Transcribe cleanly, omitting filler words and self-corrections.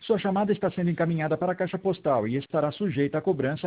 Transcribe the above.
Sua chamada está sendo encaminhada para a caixa postal e estará sujeita à cobrança